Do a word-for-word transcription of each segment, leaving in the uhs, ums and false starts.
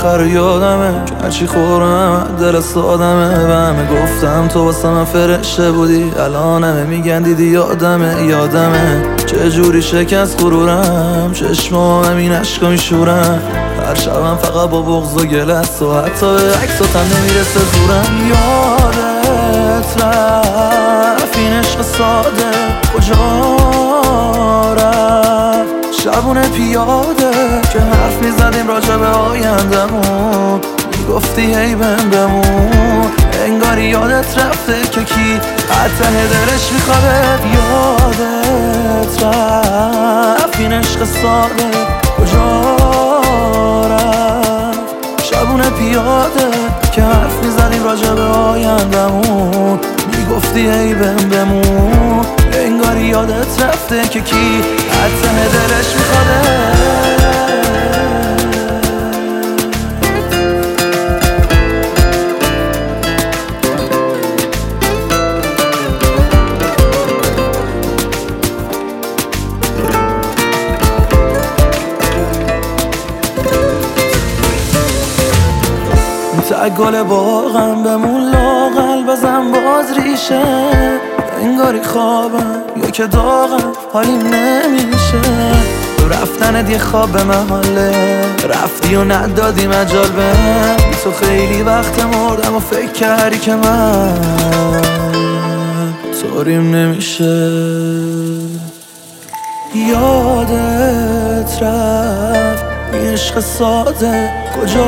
آخر رو یادمه که هرچی خورم دل سادمه. و همه گفتم تو واسه من فرشته بودی، الان همه میگن دیدی یادمه یادمه چه جوری شکست غرورم، چشمام همین عشقا میشورم. هر شبم فقط با بغض و گلست و حتی به عکساتم نمیرسه زورم. یادت رفت این عشق ساده کجا رفت؟ شبونه پیاده که حرف میزدیم راجع به آیندمون، میگفتی هی بهم بمون، انگاری یادت رفته که کی حتی دلش میخواد. یادت رفت این عشق ساده کجا رفت؟ شبونه پیاده که حرف میزدیم راجع به آیندمون، میگفتی هی بهم بمون، انگاری یادت رفته که کی حتی دلش میخواد. تک گل باغم بمون لاغل بزن باز ریشه، انگاری خوابم یا که داغم حالیم نمیشه. تو رفتنت یه خواب به محاله، رفتی و ندادی مجال بهم. تو خیلی وقت مردم و فکر کردی که من طوریم نمیشه. یادت رفت این عشق ساده کجا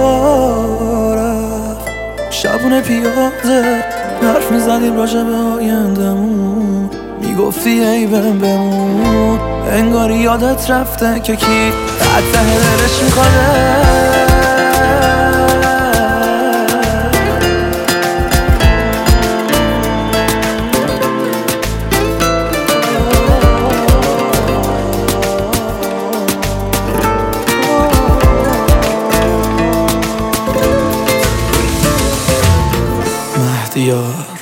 رفت؟ شبونه پیاده حرف میزدیم راجع به آیندمون، میگفتی ای بهم بمون، انگاری یادت رفته که کی حتی دلش میخواد. مهدیار